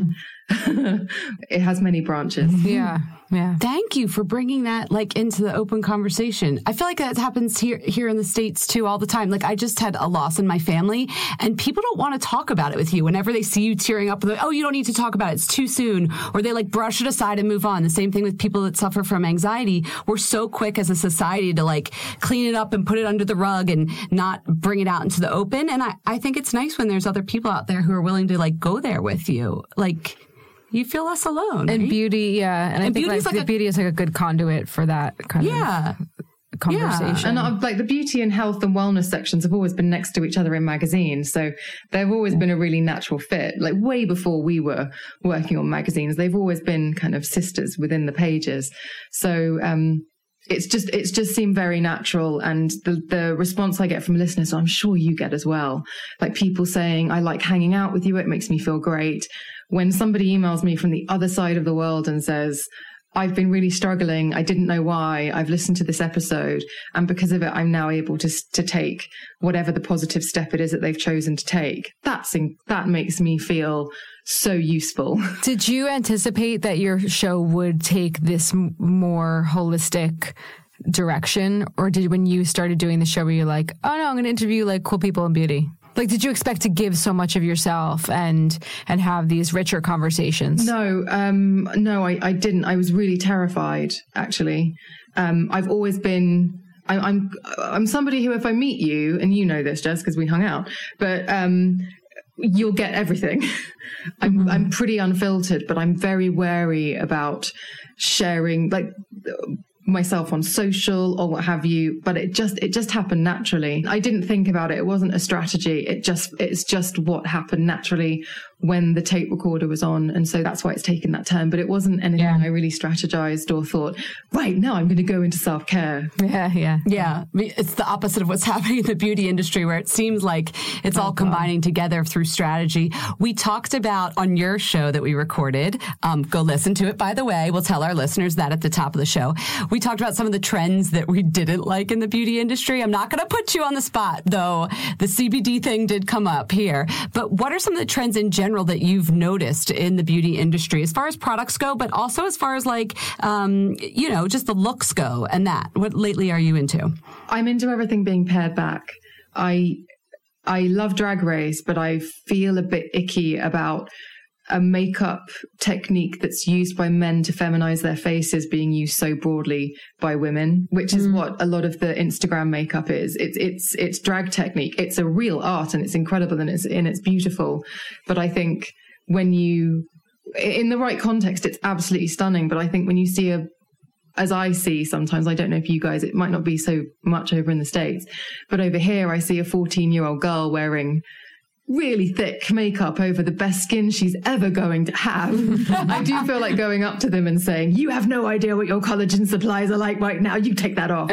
G: it has many branches.
D: Yeah. Yeah.
E: Thank you for bringing that like into the open conversation. I feel like that happens here in the States too all the time. Like I just had a loss in my family and people don't want to talk about it with you. Whenever they see you tearing up, like, oh, you don't need to talk about it. It's too soon. Or they like brush it aside and move on. The same thing with people that suffer from anxiety. We're so quick as a society to like clean it up and put it under the rug and not bring it out into the open. And I think it's nice when there's other people out there who are willing to like go there with you. Like, you feel less alone.
D: And
E: right?
D: beauty, yeah. And I think like beauty is like a good conduit for that kind of conversation.
G: And like the beauty and health and wellness sections have always been next to each other in magazines. So they've always been a really natural fit. Like way before we were working on magazines, they've always been kind of sisters within the pages. So, it's just seemed very natural. And the response I get from listeners, I'm sure you get as well. Like people saying, I like hanging out with you. It makes me feel great. When somebody emails me from the other side of the world and says, I've been really struggling. I didn't know why. I've listened to this episode. And because of it, I'm now able to take whatever the positive step it is that they've chosen to take. That makes me feel so useful.
D: Did you anticipate that your show would take this more holistic direction? Or did when you started doing the show, were you like, oh no, I'm going to interview like cool people in beauty? Like, did you expect to give so much of yourself and have these richer conversations?
G: No, I didn't. I was really terrified, actually. I've always been, I'm somebody who, if I meet you, and you know this, Jess, because we hung out, but, you'll get everything. I'm pretty unfiltered, but I'm very wary about sharing, like, myself on social or what have you, but it just happened naturally. I didn't think about it. It wasn't a strategy. It's just what happened naturally when the tape recorder was on. And so that's why it's taken that turn, but it wasn't anything I really strategized or thought, right now I'm going to go into self-care.
E: Yeah. It's the opposite of what's happening in the beauty industry, where it seems like it's all combining together through strategy. We talked about on your show that we recorded, go listen to it, by the way. We'll tell our listeners that at the top of the show. We talked about some of the trends that we didn't like in the beauty industry. I'm not going to put you on the spot, though. The CBD thing did come up here. But what are some of the trends in general that you've noticed in the beauty industry as far as products go, but also as far as like, just the looks go and that? What lately are you into?
G: I'm into everything being pared back. I love Drag Race, but I feel a bit icky about a makeup technique that's used by men to feminize their faces being used so broadly by women, which is what a lot of the Instagram makeup is. It's drag technique. It's a real art and it's incredible and it's beautiful. But I think when in the right context, it's absolutely stunning. But I think when you see as I see sometimes, I don't know if you guys, it might not be so much over in the States, but over here I see a 14-year-old girl wearing really thick makeup over the best skin she's ever going to have. I do feel like going up to them and saying, you have no idea what your collagen supplies are like right now. You take that off.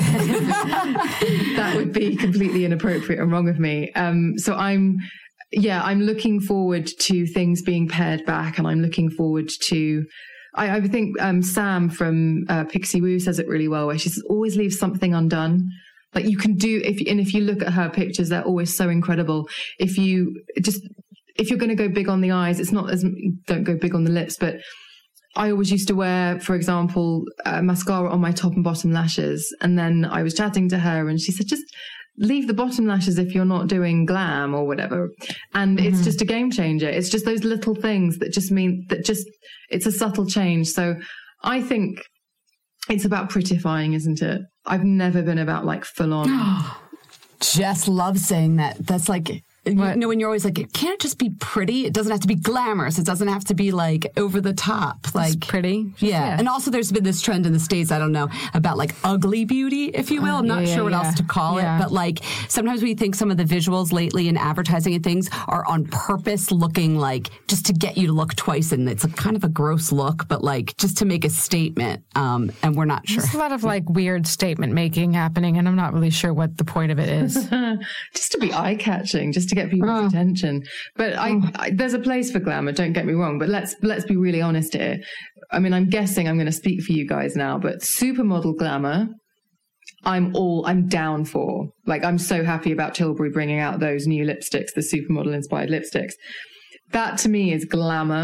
G: That would be completely inappropriate and wrong of me. So I'm looking forward to things being pared back, and I'm looking forward to, I think Sam from Pixie Woo says it really well, where she says, always leave something undone. Like you can do, if you look at her pictures, they're always so incredible. If you're going to go big on the eyes, don't go big on the lips, but I always used to wear, for example, mascara on my top and bottom lashes. And then I was chatting to her and she said, just leave the bottom lashes if you're not doing glam or whatever. And it's just a game changer. It's just those little things that just mean that it's a subtle change. So I think it's about prettifying, isn't it? I've never been about like full on.
E: Jess loves saying that. That's like, when you're always like, it can't just be pretty. It doesn't have to be glamorous. It doesn't have to be like over the top. Like
D: it's pretty.
E: Yeah. And also there's been this trend in the States, I don't know, about like ugly beauty, if you will. I'm not sure what else to call it. But like sometimes we think some of the visuals lately in advertising and things are on purpose looking like just to get you to look twice. And it's a kind of a gross look, but like just to make a statement. And we're not sure.
D: There's a lot of like weird statement making happening. And I'm not really sure what the point of it is.
G: Just to be eye catching, just to get people's attention. But I there's a place for glamour, don't get me wrong, but let's be really honest here. I mean, I'm guessing I'm going to speak for you guys now, but supermodel glamour, I'm down for. Like, I'm so happy about Tilbury bringing out those new lipsticks, the supermodel inspired lipsticks. That to me is glamour.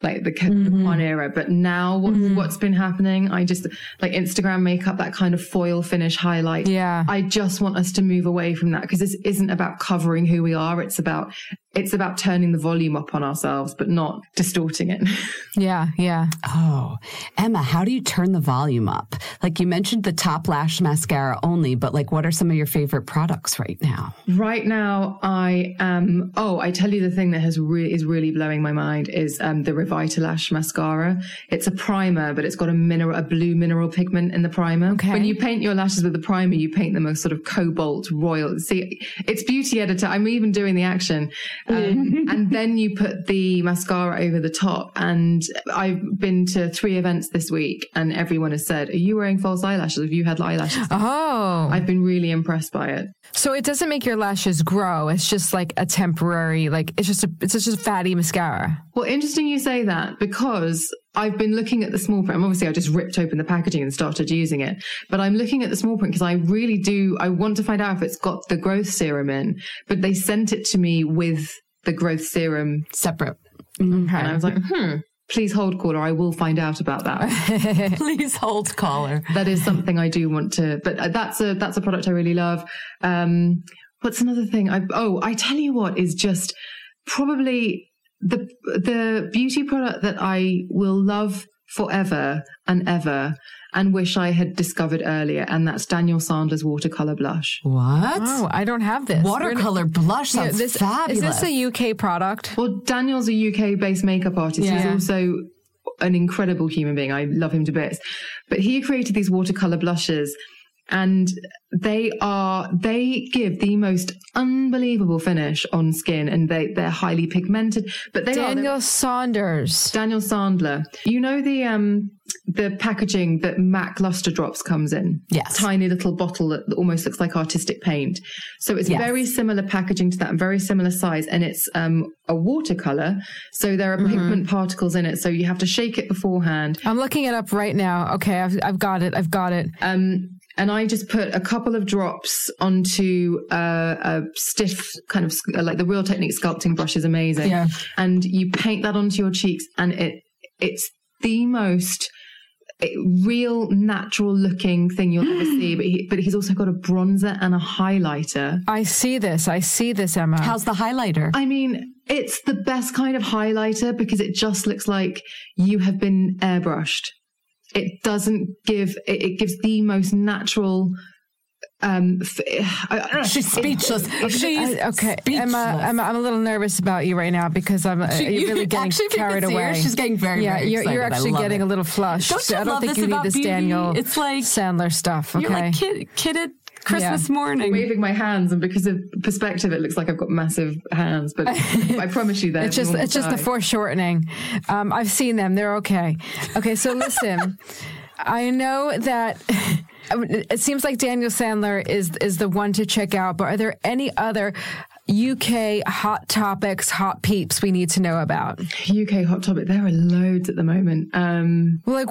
G: like the one era. But now what's been happening, I just like Instagram makeup, that kind of foil finish highlight.
D: Yeah.
G: I just want us to move away from that, because this isn't about covering who we are. It's about turning the volume up on ourselves, but not distorting it.
D: Yeah. Yeah.
E: Oh, Emma, how do you turn the volume up? Like you mentioned the Top Lash mascara only, but like what are some of your favorite products right now?
G: Right now, I tell you the thing that is really blowing my mind is the Revitalash mascara. It's a primer, but it's got a blue mineral pigment in the primer.
D: Okay.
G: When you paint your lashes with the primer, you paint them a sort of cobalt royal. See, it's Beauty Editor. I'm even doing the action. And then you put the mascara over the top. And I've been to 3 events this week, and everyone has said, "Are you wearing false eyelashes? Have you had eyelashes?"
D: Oh.
G: I've been really impressed by it.
D: So it doesn't make your lashes grow. It's just like a temporary, like it's just a fatty mascara.
G: Well, interesting you say that, because I've been looking at the small print. Obviously, I just ripped open the packaging and started using it. But I'm looking at the small print because I want to find out if it's got the growth serum in. But they sent it to me with the growth serum
E: separate.
G: Okay. And I was like, please hold, caller. I will find out about that.
E: Please hold, caller.
G: That is something I do want to, but that's a product I really love. What's another thing? I tell you what is just probably the beauty product that I will love forever and ever and wish I had discovered earlier, and that's Daniel Sandler's watercolor blush.
E: What?
D: Oh, I don't have this.
E: Watercolor blush sounds fabulous.
D: Is this a UK product?
G: Well, Daniel's a UK-based makeup artist. Yeah. He's also an incredible human being. I love him to bits. But he created these watercolor blushes, and they give the most unbelievable finish on skin, and they're highly pigmented. But
D: Daniel Sandler.
G: You know the packaging that MAC Luster Drops comes in?
E: Yes.
G: Tiny little bottle that almost looks like artistic paint. So it's very similar packaging to that, and very similar size, and it's a watercolor. So there are pigment particles in it. So you have to shake it beforehand.
D: I'm looking it up right now. Okay, I've got it.
G: And I just put a couple of drops onto a stiff kind of like the Real Technique sculpting brush is amazing.
D: Yeah.
G: And you paint that onto your cheeks, and it's the most real natural looking thing you'll ever see. But he's also got a bronzer and a highlighter.
D: I see this, Emma.
E: How's the highlighter?
G: I mean, it's the best kind of highlighter because it just looks like you have been airbrushed. It doesn't give, it gives the most natural,
E: she's speechless.
D: Okay. Emma, I'm a little nervous about you right now because you're really getting carried away.
E: She's getting very excited.
D: You're actually getting a little flushed.
E: I don't think you need this Daniel
D: Sandler stuff. Okay.
E: You're like kidded Christmas morning.
G: I'm waving my hands, and because of perspective, it looks like I've got massive hands. But I promise you that
D: it's just the foreshortening. I've seen them; they're okay. Okay, so listen, I know that it seems like Daniel Sandler is the one to check out. But are there any other UK hot topics, hot peeps we need to know about?
G: UK hot topic. There are loads at the moment.
D: Like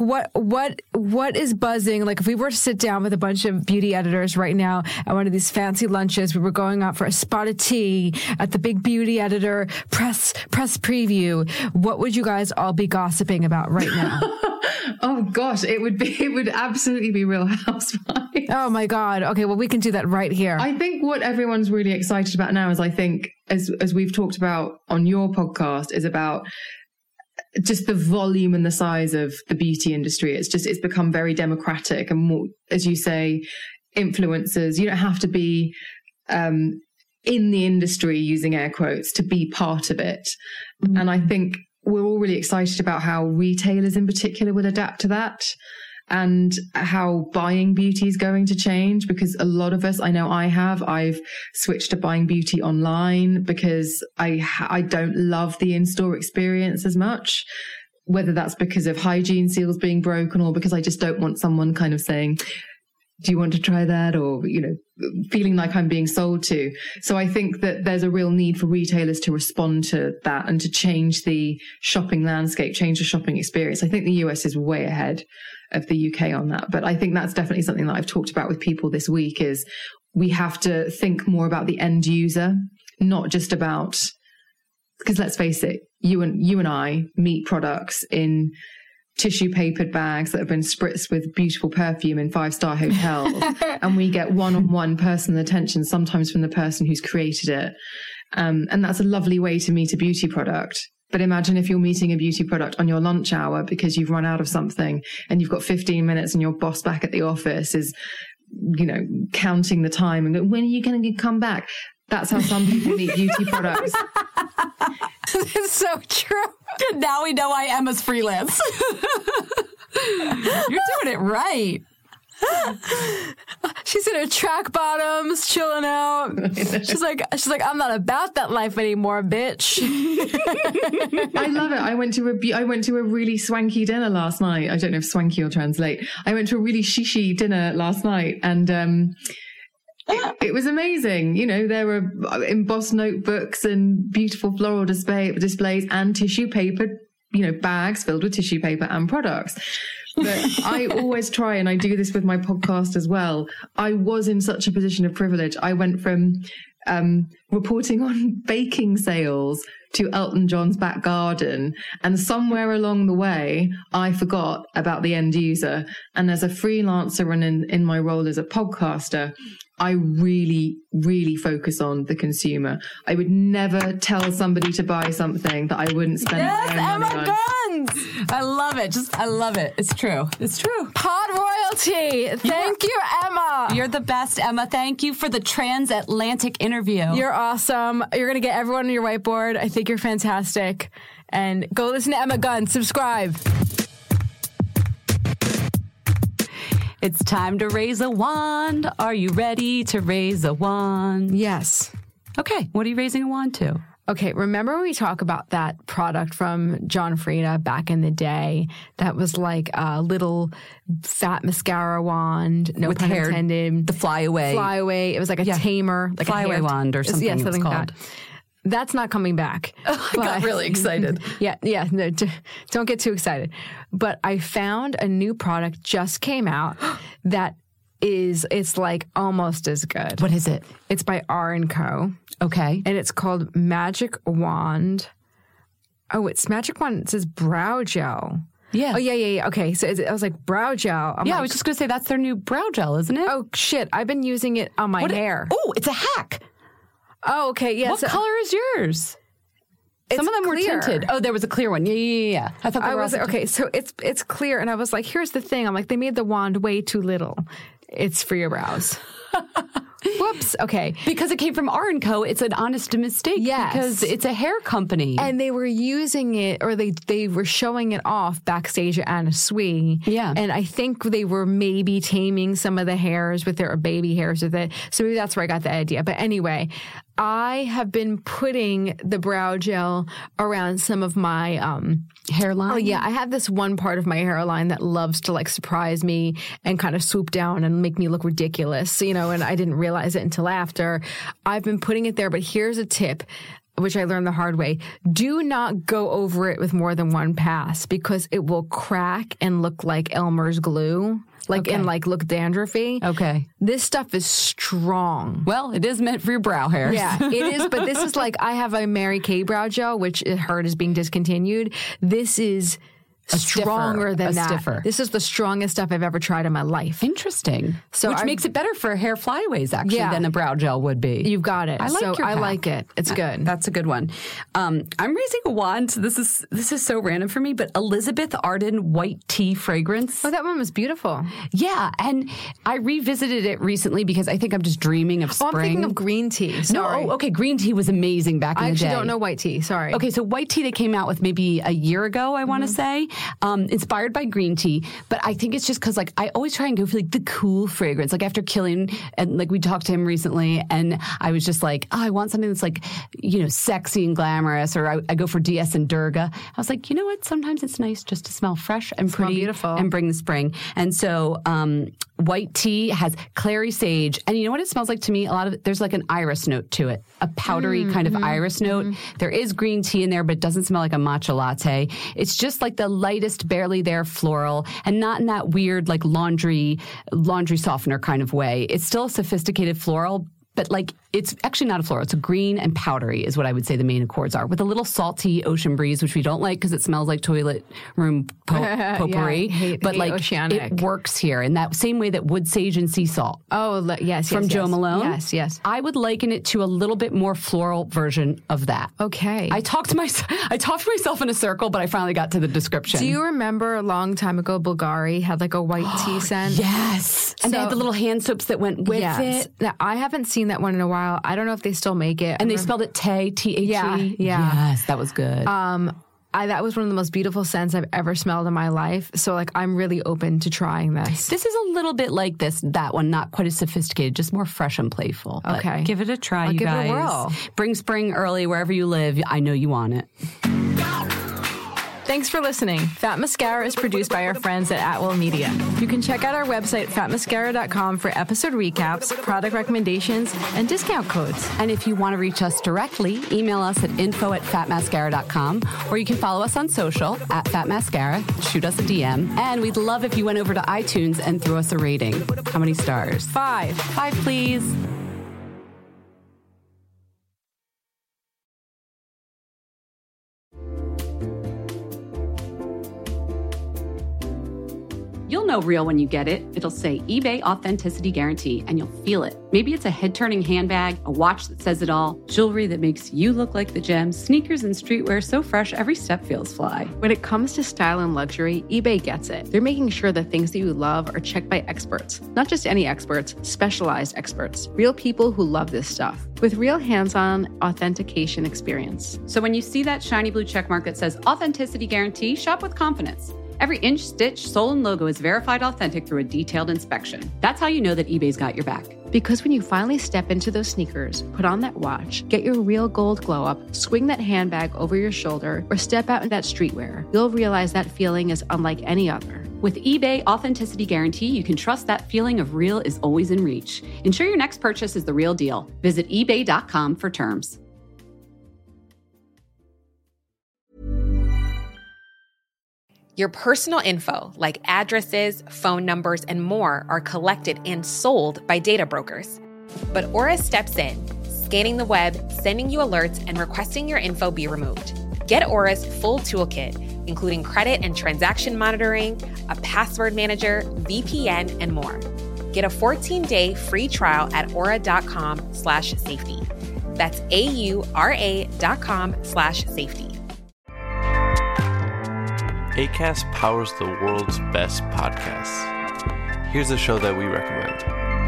D: what is buzzing? Like if we were to sit down with a bunch of beauty editors right now at one of these fancy lunches, we were going out for a spot of tea at the big beauty editor press preview. What would you guys all be gossiping about right now?
G: Oh gosh, it would absolutely be Real Housewives.
D: Oh my God. Okay, well we can do that right here.
G: I think what everyone's really excited about now is, I think, as we've talked about on your podcast, is about just the volume and the size of the beauty industry. It's become very democratic, and more, as you say, influencers. You don't have to be in the industry, using air quotes, to be part of it. Mm-hmm. And I think we're all really excited about how retailers in particular will adapt to that, and how buying beauty is going to change, because a lot of us, I've switched to buying beauty online because I don't love the in-store experience as much, whether that's because of hygiene seals being broken or because I just don't want someone kind of saying, do you want to try that? Or, feeling like I'm being sold to. So I think that there's a real need for retailers to respond to that and to change the shopping landscape, change the shopping experience. I think the US is way ahead of the UK on that. But I think that's definitely something that I've talked about with people this week, is we have to think more about the end user, not just about because let's face it, you and I meet products in tissue papered bags that have been spritzed with beautiful perfume in 5-star hotels. And we get one-on-one personal attention, sometimes from the person who's created it. And that's a lovely way to meet a beauty product. But imagine if you're meeting a beauty product on your lunch hour because you've run out of something and you've got 15 minutes and your boss back at the office is, counting the time and when are you going to come back? That's how some people meet beauty products.
D: It's so true.
E: Now we know why Emma's freelance. You're doing it right.
D: She's in her track bottoms, chilling out. She's like, I'm not about that life anymore, bitch.
G: I love it. I went to a really swanky dinner last night. I don't know if swanky will translate. I went to a really shishy dinner last night, and it was amazing. There were embossed notebooks and beautiful floral displays and tissue paper, bags filled with tissue paper and products. But I always try, and I do this with my podcast as well. I was in such a position of privilege. I went from reporting on baking sales to Elton John's back garden. And somewhere along the way, I forgot about the end user. And as a freelancer and in my role as a podcaster, I really, really focus on the consumer. I would never tell somebody to buy something that I wouldn't spend my own money on.
E: Guns! I love it. I love it. It's true. It's true.
D: Pod royalty. Thank you, Emma.
E: You're the best, Emma. Thank you for the transatlantic interview.
D: You're awesome. You're going to get everyone on your whiteboard. I think you're fantastic. And go listen to Emma Gunn. Subscribe.
E: It's time to raise a wand. Are you ready to raise a wand?
D: Yes.
E: Okay. What are you raising a wand to?
D: Okay. Remember when we talk about that product from John Frieda back in the day that was like a little fat mascara wand, no pun intended.
E: The flyaway.
D: It was like a tamer. Like
E: flyaway
D: a
E: wand or something.
D: Yeah, something
E: called.
D: like that. That's not coming back.
E: Oh, I got really excited.
D: Yeah. No, don't get too excited. But I found a new product just came out that it's like almost as good.
E: What is it?
D: It's by R&Co.
E: Okay.
D: And it's called Magic Wand. Oh, it's Magic Wand. It says brow gel.
E: Yeah.
D: Oh, yeah. Okay. So I was like, brow gel.
E: I was just going to say that's their new brow gel, isn't it?
D: Oh, shit. I've been using it on my hair.
E: Oh, it's a hack.
D: Oh, okay. Yeah.
E: What color is yours? Some of them
D: clear.
E: were tinted. Oh, there was a clear one. Yeah. I thought they were
D: okay. So it's clear, and I was like, here's the thing. I'm like, they made the wand way too little. It's for your brows. Whoops. Okay.
E: Because it came from R&Co, it's an honest mistake.
D: Yes.
E: Because it's a hair company.
D: And they were using it, or they were showing it off backstage at Anna Sui.
E: Yeah.
D: And I think they were maybe taming some of the hairs with their baby hairs with it. So maybe that's where I got the idea. But anyway, I have been putting the brow gel around some of my
E: hairline.
D: Oh yeah, I have this one part of my hairline that loves to like surprise me and kind of swoop down and make me look ridiculous, and I didn't realize it until after. I've been putting it there, but here's a tip, which I learned the hard way. Do not go over it with more than one pass because it will crack and look like Elmer's glue. Look dandruffy.
E: Okay.
D: This stuff is strong.
E: Well, it is meant for your brow hairs.
D: Yeah, it is. But this is like, I have a Mary Kay brow gel, which heard is being discontinued. This is stronger than that.
E: Stiffer.
D: This is the strongest stuff I've ever tried in my life.
E: Interesting. Which makes it better for hair flyaways, actually, than a brow gel would be.
D: You've got it.
E: I
D: like it. It's good.
E: That's a good one. I'm raising a wand. This is so random for me, but Elizabeth Arden white tea fragrance.
D: Oh, that one was beautiful.
E: Yeah, and I revisited it recently because I think I'm just dreaming of spring.
D: I'm thinking of green tea. Sorry.
E: No, okay, green tea was amazing back in the day.
D: I actually don't know white tea. Sorry.
E: Okay, so white tea they came out with maybe a year ago, I want to say. Inspired by green tea, but I think it's just because like I always try and go for like the cool fragrance. Like after Killian, and like we talked to him recently, and I was just like, I want something that's like, sexy and glamorous. Or I go for DS and Durga. I was like, you know what? Sometimes it's nice just to smell fresh and pretty,
D: beautiful,
E: and bring the spring. And so white tea has clary sage, and you know what it smells like to me? A lot of it, there's like an iris note to it, a powdery kind of iris note. There is green tea in there, but it doesn't smell like a matcha latte. It's just like the lightest, barely there floral, and not in that weird like laundry softener kind of way. It's still a sophisticated floral, but like it's actually not a floral. It's a green and powdery is what I would say the main accords are, with a little salty ocean breeze, which we don't like because it smells like toilet room potpourri.
D: Hate
E: like
D: oceanic.
E: It works here in that same way that wood sage and sea salt.
D: Oh, yes.
E: From Jo Malone.
D: Yes.
E: I would liken it to a little bit more floral version of that.
D: Okay.
E: I talked to myself in a circle, but I finally got to the description.
D: Do you remember a long time ago, Bulgari had like a white tea scent?
E: Yes. And they had the little hand soaps that went with it.
D: Now, I haven't seen that one in a while. I don't know if they still make it.
E: And they spelled it Tay, T-H-E.
D: Yeah.
E: Yes, that was good.
D: That was one of the most beautiful scents I've ever smelled in my life. So, like, I'm really open to trying this.
E: This is a little bit like that one, not quite as sophisticated, just more fresh and playful. But
D: okay.
E: Give it a try,
D: I'll
E: you
D: give
E: guys.
D: it a whirl.
E: Bring spring early wherever you live. I know you want it.
D: Thanks for listening. Fat Mascara is produced by our friends at Will Media. You can check out our website, fatmascara.com, for episode recaps, product recommendations, and discount codes.
E: And if you want to reach us directly, email us at info@fatmascara.com, or you can follow us on social @fatmascara. Shoot us a DM. And we'd love if you went over to iTunes and threw us a rating. How many stars?
D: 5.
E: 5, please. You'll know real when you get it. It'll say eBay Authenticity Guarantee, and you'll feel it. Maybe it's a head-turning handbag, a watch that says it all, jewelry that makes you look like the gems, sneakers and streetwear so fresh every step feels fly.
C: When it comes to style and luxury, eBay gets it. They're making sure the things that you love are checked by experts. Not just any experts, specialized experts. Real people who love this stuff. With real hands-on authentication experience.
E: So when you see that shiny blue checkmark that says Authenticity Guarantee, shop with confidence. Every inch, stitch, sole, and logo is verified authentic through a detailed inspection. That's how you know that eBay's got your back.
C: Because when you finally step into those sneakers, put on that watch, get your real gold glow up, swing that handbag over your shoulder, or step out in that streetwear, you'll realize that feeling is unlike any other.
E: With eBay Authenticity Guarantee, you can trust that feeling of real is always in reach. Ensure your next purchase is the real deal. Visit ebay.com for terms.
I: Your personal info, like addresses, phone numbers, and more, are collected and sold by data brokers. But Aura steps in, scanning the web, sending you alerts, and requesting your info be removed. Get Aura's full toolkit, including credit and transaction monitoring, a password manager, VPN, and more. Get a 14-day free trial at aura.com/safety. That's AURA.com/safety.
J: Acast powers the world's best podcasts. Here's a show that we recommend.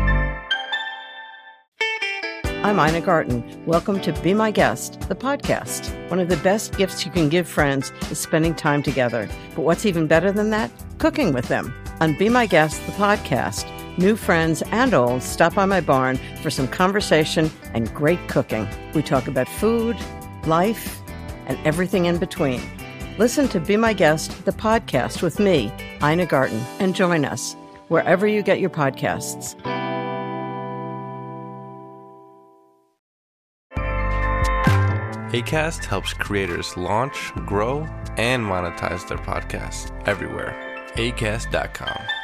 K: I'm Ina Garten. Welcome to Be My Guest, the podcast. One of the best gifts you can give friends is spending time together. But what's even better than that? Cooking with them. On Be My Guest, the podcast, new friends and old stop by my barn for some conversation and great cooking. We talk about food, life, and everything in between. Listen to Be My Guest, the podcast with me, Ina Garten, and join us wherever you get your podcasts.
J: Acast helps creators launch, grow, and monetize their podcasts everywhere. Acast.com.